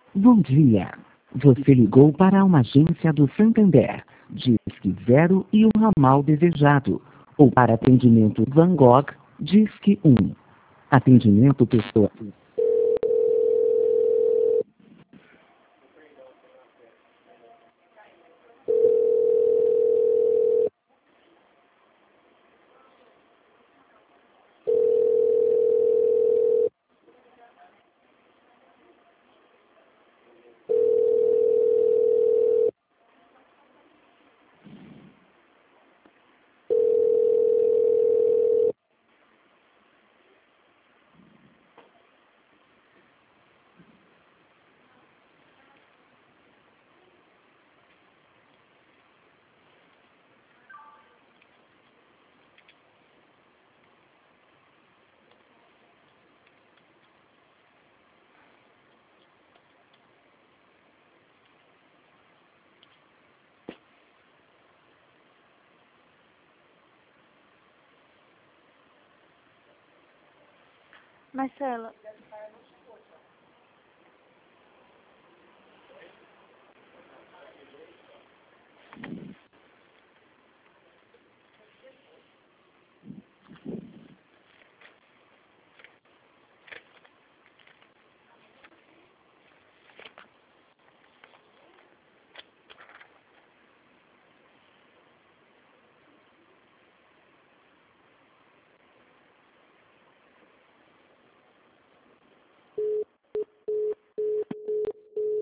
Bom dia. Você ligou para uma agência do Santander. Disque 0 e o ramal desejado. Ou para atendimento Van Gogh, Disque 1. Atendimento pessoa. Marcela,